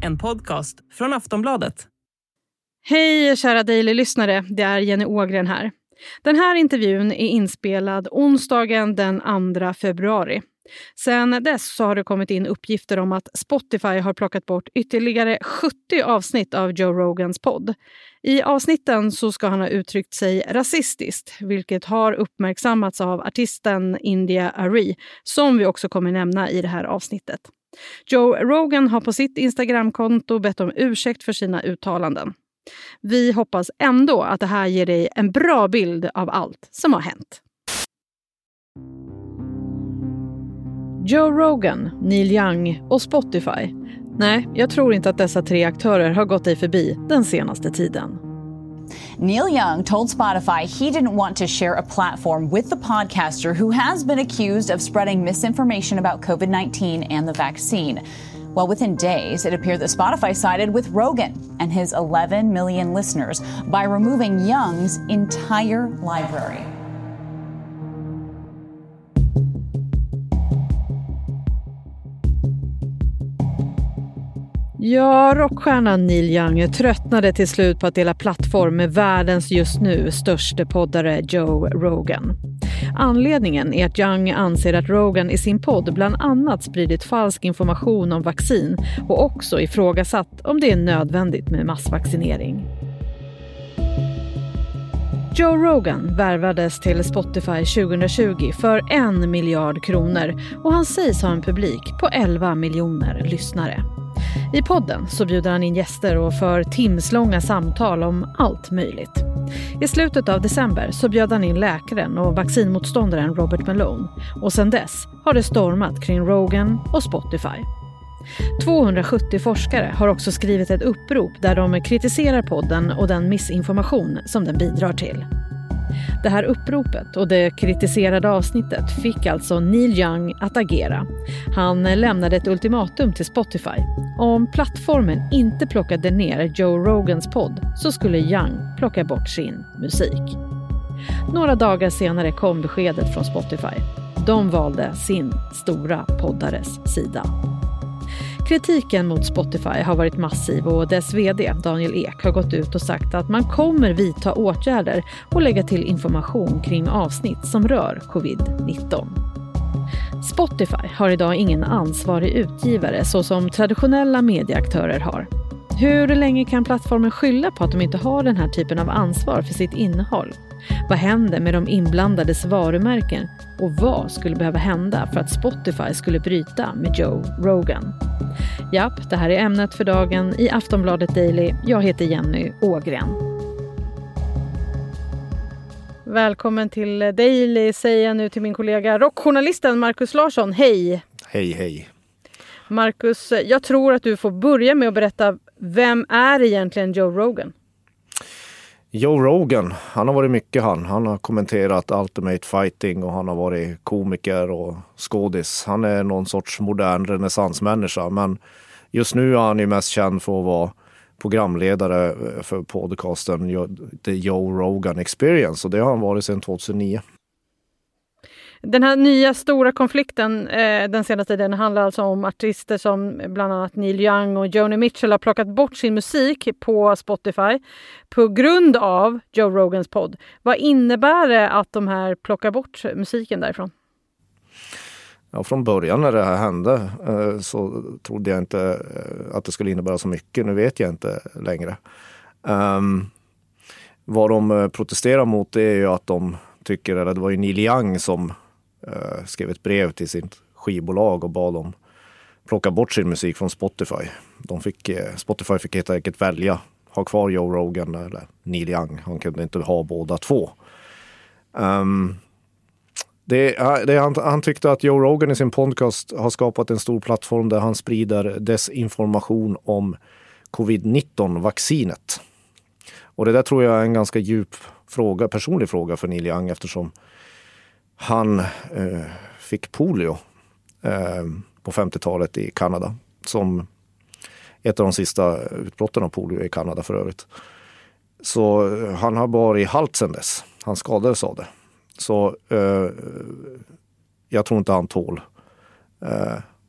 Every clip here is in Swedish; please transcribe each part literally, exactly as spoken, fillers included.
en podcast från Aftonbladet. Hej kära Daily-lyssnare, det är Jenny Ågren här. Den här intervjun är inspelad onsdagen den andra februari. Sen dess så har det kommit in uppgifter om att Spotify har plockat bort ytterligare sjuttio avsnitt av Joe Rogans podd. I avsnitten så ska han ha uttryckt sig rasistiskt, vilket har uppmärksammats av artisten India Arie, som vi också kommer nämna i det här avsnittet. Joe Rogan har på sitt Instagramkonto bett om ursäkt för sina uttalanden. Vi hoppas ändå att det här ger dig en bra bild av allt som har hänt. Joe Rogan, Neil Young och Spotify. Nej, jag tror inte att dessa tre aktörer har gått dig förbi den senaste tiden. Neil Young told Spotify he didn't want to share a platform with the podcaster who has been accused of spreading misinformation about covid nineteen and the vaccine. Well, within days, it appeared that Spotify sided with Rogan and his eleven million listeners by removing Young's entire library. Ja, rockstjärnan Neil Young tröttnade till slut på att dela plattform med världens just nu största poddare Joe Rogan. Anledningen är att Young anser att Rogan i sin podd bland annat spridit falsk information om vaccin och också ifrågasatt om det är nödvändigt med massvaccinering. Joe Rogan värvades till Spotify tjugohundratjugo för en miljard kronor och han sägs ha en publik på elva miljoner lyssnare. I podden så bjuder han in gäster och för timslånga samtal om allt möjligt. I slutet av december så bjöd han in läkaren och vaccinmotståndaren Robert Malone. Och sedan dess har det stormat kring Rogan och Spotify. tvåhundrasjuttio forskare har också skrivit ett upprop där de kritiserar podden och den missinformation som den bidrar till. Det här uppropet och det kritiserade avsnittet fick alltså Neil Young att agera. Han lämnade ett ultimatum till Spotify. Om plattformen inte plockade ner Joe Rogans podd så skulle Young plocka bort sin musik. Några dagar senare kom beskedet från Spotify. De valde sin stora poddares sida. Kritiken mot Spotify har varit massiv och dess vd Daniel Ek har gått ut och sagt att man kommer vidta åtgärder och lägga till information kring avsnitt som rör covid nitton. Spotify har idag ingen ansvarig utgivare så som traditionella medieaktörer har. Hur länge kan plattformen skylla på att de inte har den här typen av ansvar för sitt innehåll? Vad händer med de inblandades varumärken? Och vad skulle behöva hända för att Spotify skulle bryta med Joe Rogan? Japp, det här är ämnet för dagen i Aftonbladet Daily. Jag heter Jenny Ågren. Välkommen till Daily, säger jag nu till min kollega rockjournalisten Marcus Larsson. Hej! Hej, hej. Marcus, jag tror att du får börja med att berätta, vem är egentligen Joe Rogan? Joe Rogan, han har varit mycket han. Han har kommenterat Ultimate Fighting och han har varit komiker och skådis. Han är någon sorts modern renässansmänniska, men just nu är han ju mest känd för att vara programledare för podcasten The Joe Rogan Experience, och det har han varit sedan tjugohundranio. Den här nya stora konflikten eh, den senaste tiden handlar alltså om artister som bland annat Neil Young och Joni Mitchell har plockat bort sin musik på Spotify på grund av Joe Rogans podd. Vad innebär det att de här plockar bort musiken därifrån? Ja, från början när det här hände eh, så trodde jag inte eh, att det skulle innebära så mycket. Nu vet jag inte längre. Um, vad de protesterar mot är ju att de tycker, eller det var ju Neil Young som uh, skrev ett brev till sitt skivbolag och bad dem plocka bort sin musik från Spotify. De fick, uh, Spotify fick helt enkelt välja, ha kvar Joe Rogan eller Neil Young. Han kunde inte ha båda två. Um, det, det, han, han tyckte att Joe Rogan i sin podcast har skapat en stor plattform där han sprider desinformation om covid nitton-vaccinet. Och det där tror jag är en ganska djup fråga, personlig fråga för Neil Young, eftersom han eh, fick polio eh, på femtiotalet i Kanada, som ett av de sista utbrotten av polio i Kanada för övrigt. Så eh, han har varit i halt sedan dess. Han skadades av det. Så eh, jag tror inte han tål eh,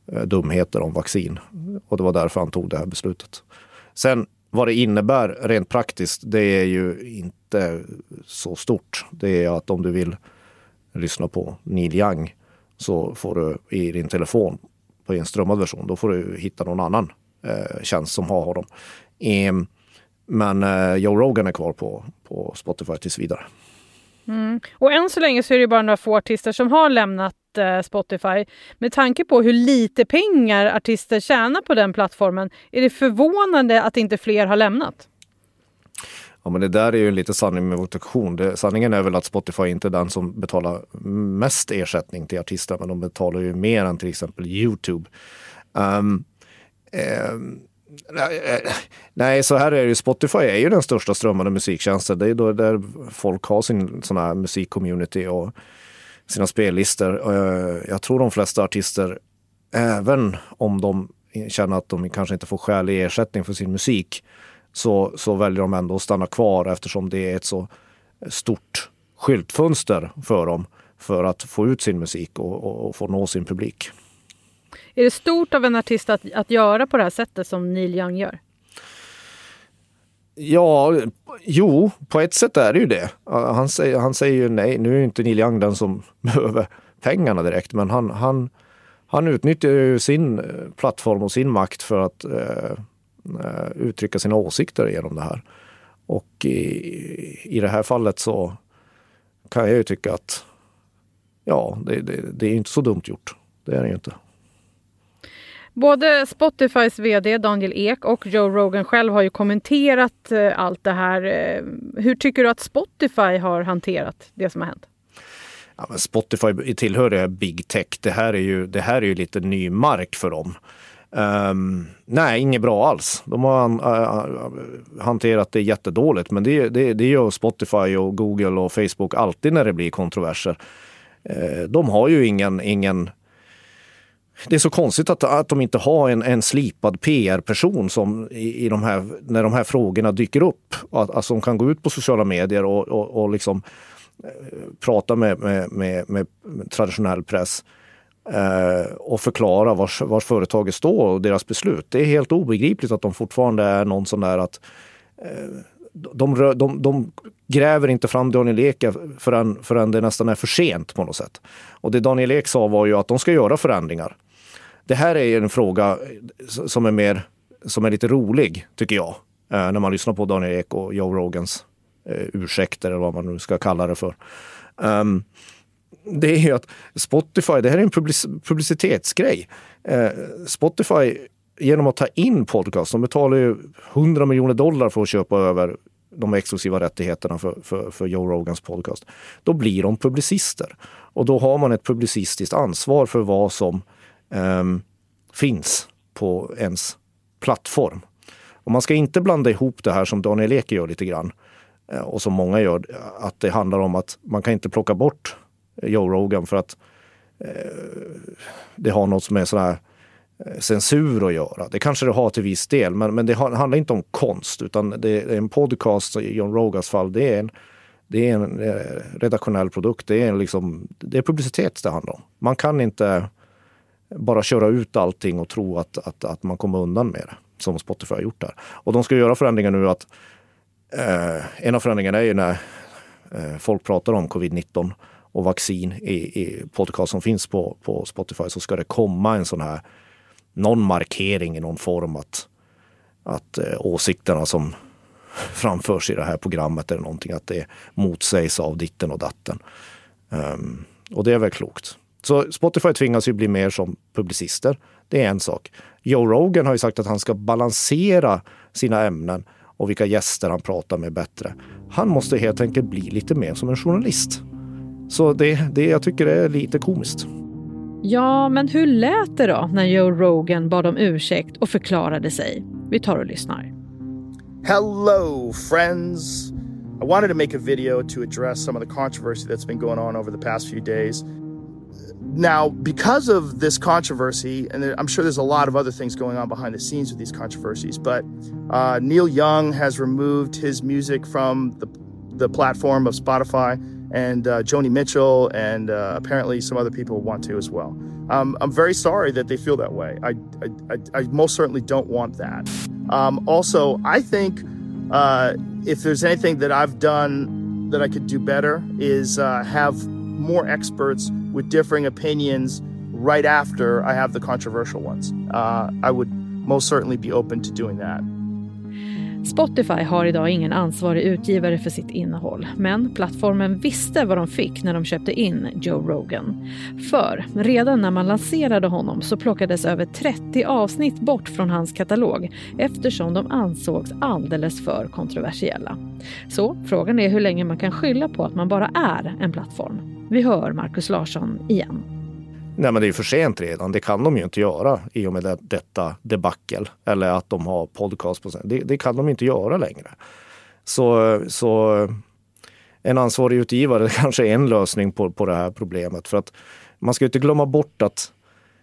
eh, dumheter om vaccin. Och det var därför han tog det här beslutet. Sen vad det innebär rent praktiskt, det är ju inte så stort. Det är att om du vill lyssna på Neil Young så får du i din telefon på en strömmad version, då får du hitta någon annan eh, tjänst som har honom. Eh, men eh, Joe Rogan är kvar på, på Spotify tills vidare. Mm. Och än så länge så är det bara några få artister som har lämnat eh, Spotify. Med tanke på hur lite pengar artister tjänar på den plattformen, är det förvånande att inte fler har lämnat? Ja, men det där är ju lite sanning med votation. Det, sanningen är väl att Spotify inte är den som betalar mest ersättning till artister, men de betalar ju mer än till exempel YouTube. Um, um, Nej, så här är det ju. Spotify är ju den största strömmande musiktjänsten. Det är då där folk har sin sån här musikcommunity och sina spellistor. Jag tror de flesta artister, även om de känner att de kanske inte får skälig ersättning för sin musik, så, så väljer de ändå att stanna kvar eftersom det är ett så stort skyltfönster för dem för att få ut sin musik och, och, och få nå sin publik. Är det stort av en artist att, att göra på det här sättet som Neil Young gör? Ja, jo, på ett sätt är det ju det. Han säger, han säger ju nej, nu är ju inte Neil Young den som behöver pengarna direkt, men han, han, han utnyttjar ju sin plattform och sin makt för att eh, uttrycka sina åsikter genom det här. Och i, i det här fallet så kan jag ju tycka att ja, det, det, det är inte så dumt gjort. Det är det ju inte. Både Spotifys vd Daniel Ek och Joe Rogan själv har ju kommenterat allt det här. Hur tycker du att Spotify har hanterat det som har hänt? Ja, men Spotify tillhör det big tech. Det här är ju, det här är ju lite ny mark för dem. Um, nej, inget bra alls. De har uh, hanterat det jättedåligt, men det, det, det gör Spotify och Google och Facebook alltid när det blir kontroverser. Uh, de har ju ingen... ingen Det är så konstigt att, att de inte har en, en slipad P R-person som i, i de här, när de här frågorna dyker upp. Att, att som kan gå ut på sociala medier och, och, och liksom eh, prata med, med, med, med traditionell press eh, och förklara vars, vars företaget står och deras beslut. Det är helt obegripligt att de fortfarande är någon sån där att eh, de, de, de gräver inte fram Daniel Ek förrän, förrän det nästan är för sent på något sätt. Och det Daniel Ek sa var ju att de ska göra förändringar. Det här är en fråga som är mer, som är lite rolig, tycker jag, när man lyssnar på Daniel Ek och Joe Rogans eh, ursäkter eller vad man nu ska kalla det för. Um, det är ju att Spotify, det här är en public- publicitetsgrej. Eh, Spotify, genom att ta in podcast, de betalar ju hundra miljoner dollar för att köpa över de exklusiva rättigheterna för, för, för Joe Rogans podcast. Då blir de publicister. Och då har man ett publicistiskt ansvar för vad som Um, finns på ens plattform. Och man ska inte blanda ihop det här som Daniel Ek gör lite grann uh, och som många gör, att det handlar om att man kan inte plocka bort Joe Rogan för att uh, det har något med sån här uh, censur att göra. Det kanske det har till viss del, men, men det har, handlar inte om konst, utan det är en podcast i Joe Rogans fall, det är en det är en uh, redaktionell produkt, det är en liksom, det är publicitet det handlar om. Man kan inte bara köra ut allting och tro att, att, att man kommer undan med det, som Spotify har gjort där. Och de ska göra förändringar nu att eh, en av förändringarna är ju när eh, folk pratar om covid nitton och vaccin i, i podcast som finns på, på Spotify, så ska det komma en sån här någon markering i någon form att, att eh, åsikterna som framförs i det här programmet eller någonting, att det motsägs av ditten och datten. Um, och det är väl klokt. Så Spotify tvingas ju bli mer som publicister. Det är en sak. Joe Rogan har ju sagt att han ska balansera sina ämnen och vilka gäster han pratar med bättre. Han måste helt enkelt bli lite mer som en journalist. Så det, det jag tycker är lite komiskt. Ja, men hur lät det då när Joe Rogan bad om ursäkt och förklarade sig? Vi tar och lyssnar. Hello, friends. I wanted to make a video to address some of the controversy that's been going on over the past few days. Now, because of this controversy, and I'm sure there's a lot of other things going on behind the scenes with these controversies, but uh, Neil Young has removed his music from the, the platform of Spotify, and uh, Joni Mitchell, and uh, apparently some other people want to as well. Um, I'm very sorry that they feel that way. I, I, I, I most certainly don't want that. Um, also, I think uh, if there's anything that I've done that I could do better is uh, have more experts with differing opinions right after I have the controversial ones. Uh, I would most certainly be open to doing that. Spotify har idag ingen ansvarig utgivare för sitt innehåll, men plattformen visste vad de fick när de köpte in Joe Rogan. För redan när man lanserade honom så plockades över trettio avsnitt bort från hans katalog eftersom de ansågs alldeles för kontroversiella. Så frågan är hur länge man kan skylla på att man bara är en plattform. Vi hör Marcus Larsson igen. Nej, men det är för sent redan. Det kan de ju inte göra i och med det, detta debackel. Eller att de har podcast på sig. Det, det kan de inte göra längre. Så, så en ansvarig utgivare kanske är en lösning på, på det här problemet. För att man ska inte glömma bort att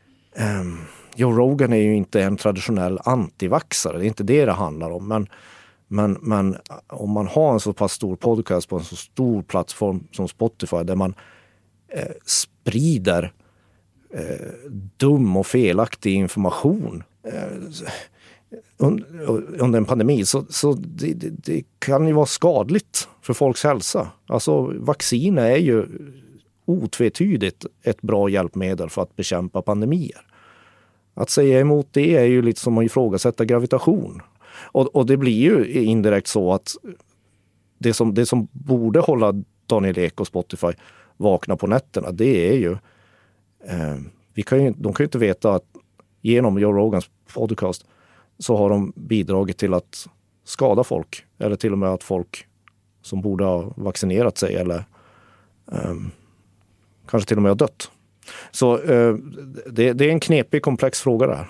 um, Joe Rogan är ju inte en traditionell antivaxare. Det är inte det det handlar om. Men, men, men om man har en så pass stor podcast på en så stor plattform som Spotify där man eh, sprider Eh, dum och felaktig information eh, under, under en pandemi så, så det, det, det kan ju vara skadligt för folks hälsa. Alltså vaccin är ju otvetydigt ett bra hjälpmedel för att bekämpa pandemier. Att säga emot det är ju lite som att ifrågasätta gravitation. Och, och det blir ju indirekt så att det som, det som borde hålla Daniel Ek och Spotify vakna på nätterna, det är ju Eh, vi kan ju, de kan ju inte veta att genom Joe Rogans podcast så har de bidragit till att skada folk. Eller till och med att folk som borde ha vaccinerat sig eller eh, kanske till och med har dött. Så eh, det, det är en knepig, komplex fråga där.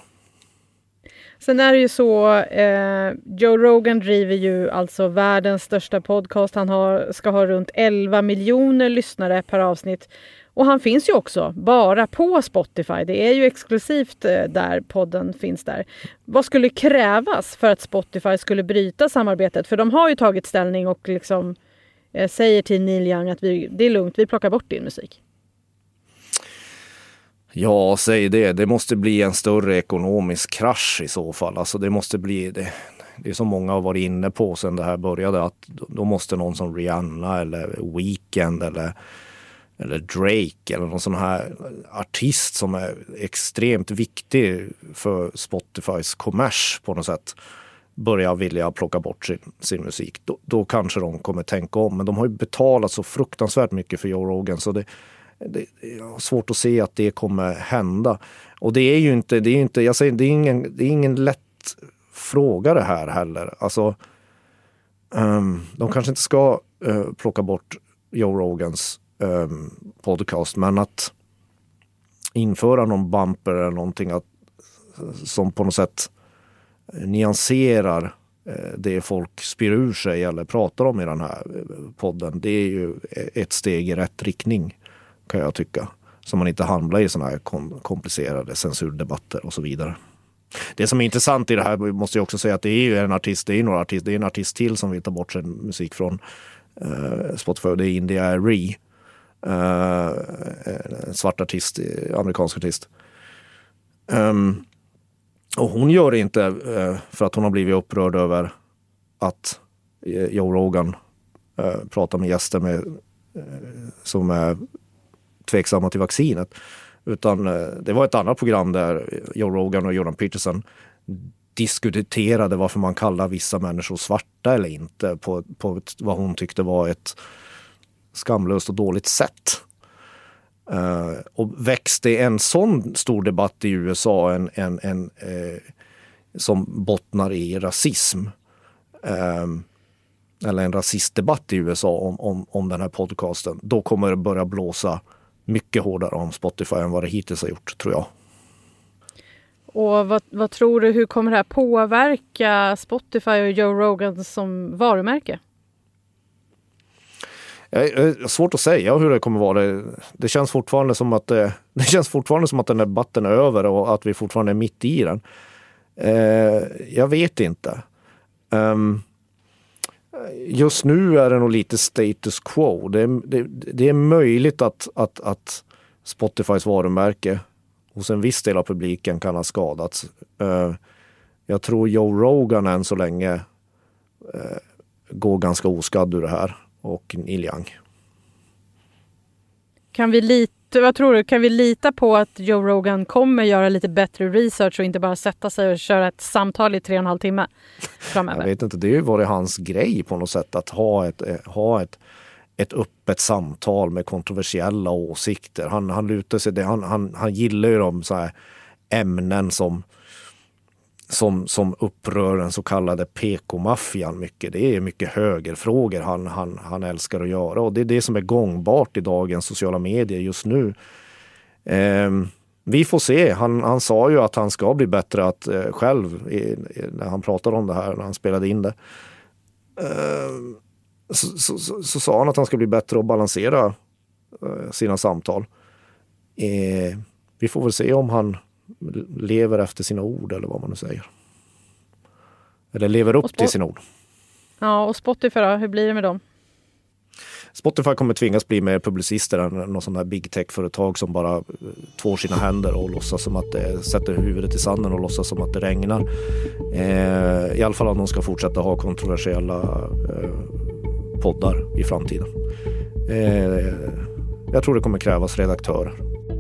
Sen är det ju så, eh, Joe Rogan driver ju alltså världens största podcast. Han har, ska ha runt elva miljoner lyssnare per avsnitt. Och han finns ju också bara på Spotify. Det är ju exklusivt där podden finns där. Vad skulle krävas för att Spotify skulle bryta samarbetet? För de har ju tagit ställning och liksom eh, säger till Neil Young att vi, det är lugnt, vi plockar bort din musik. Ja, säg det. Det måste bli en större ekonomisk krasch i så fall. Alltså det måste bli... Det, det är som många har varit inne på sedan det här började. Att då måste någon som Rihanna eller Weeknd eller... eller Drake eller någon sån här artist som är extremt viktig för Spotifys kommers på något sätt börja vilja plocka bort sin, sin musik. Då, då kanske de kommer tänka om. Men de har ju betalat så fruktansvärt mycket för Joe Rogan så det, det är svårt att se att det kommer hända. Och det är ju inte, det är inte jag säger, det är ingen, det är ingen lätt fråga det här heller. Alltså, um, de kanske inte ska uh, plocka bort Joe Rogans Um, podcast, men att införa någon bumper eller någonting att, som på något sätt nyanserar eh, det folk spyr ur sig eller pratar om i den här podden, det är ju ett steg i rätt riktning kan jag tycka, så man inte hamnar i såna här kom- komplicerade censurdebatter och så vidare. Det som är intressant i det här måste jag också säga att det är ju en artist, det är några artist, det är en artist till som vill ta bort sin musik från eh, Spotify, det är India Arie. Uh, en svart artist, amerikansk artist. Um, och hon gör det inte uh, för att hon har blivit upprörd över att Joe Rogan uh, pratar med gäster med, uh, som är tveksamma till vaccinet. Utan uh, det var ett annat program där Joe Rogan och Jordan Peterson diskuterade varför man kallar vissa människor svarta eller inte på, på ett, vad hon tyckte var ett skamlöst och dåligt sätt. Uh, och växte en sån stor debatt i U S A en, en, en, uh, som bottnar i rasism. Uh, eller en rasistdebatt i U S A om, om, om den här podcasten. Då kommer det börja blåsa mycket hårdare om Spotify än vad det hittills har gjort, tror jag. Och vad, vad tror du, hur kommer det här påverka Spotify och Joe Rogan som varumärke? Det är svårt att säga hur det kommer vara. Det, det känns fortfarande som att det, det känns fortfarande som att den här debatten är över och att vi fortfarande är mitt i den. Eh, jag vet inte. Um, Just nu är det nog lite status quo. Det är, det, det är möjligt att, att, att Spotifys varumärke hos en viss del av publiken kan ha skadats. Uh, jag tror Joe Rogan än så länge uh, går ganska oskadd ur det här, och Neil Young. Kan vi lita, vad tror du, kan vi lita på att Joe Rogan kommer göra lite bättre research och inte bara sätta sig och köra ett samtal i tre och en halv timme framöver? Jag vet inte, det har ju varit hans grej på något sätt att ha ett, ha ett, ett öppet samtal med kontroversiella åsikter. Han, han lutar sig, det, han, han, han gillar ju de så här ämnen som Som, som upprör den så kallade P K-maffian mycket. Det är mycket högerfrågor han, han, han älskar att göra. Och det är det som är gångbart i dagens sociala medier just nu. Eh, vi får se. Han, han sa ju att han ska bli bättre att eh, själv, i, i, när han pratade om det här, när han spelade in det. Eh, så, så, så, så sa han att han ska bli bättre att balansera eh, sina samtal. Eh, vi får väl se om han lever efter sina ord, eller vad man nu säger. Eller lever upp Spot- till sina ord. Ja, och Spotify då? Hur blir det med dem? Spotify kommer tvingas bli mer publicister än någon sån här big tech-företag som bara tvår sina händer och låtsas som att det sätter huvudet i sanden och låtsas som att det regnar. Eh, I alla fall om de ska fortsätta ha kontroversiella eh, poddar i framtiden. Eh, jag tror det kommer krävas redaktörer.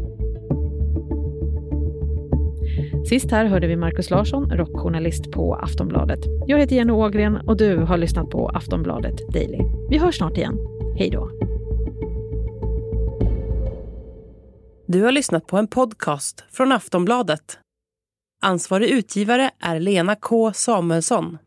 Sist här hörde vi Marcus Larsson, rockjournalist på Aftonbladet. Jag heter Jenny Ågren och du har lyssnat på Aftonbladet Daily. Vi hörs snart igen. Hej då! Du har lyssnat på en podcast från Aftonbladet. Ansvarig utgivare är Lena K. Samuelsson.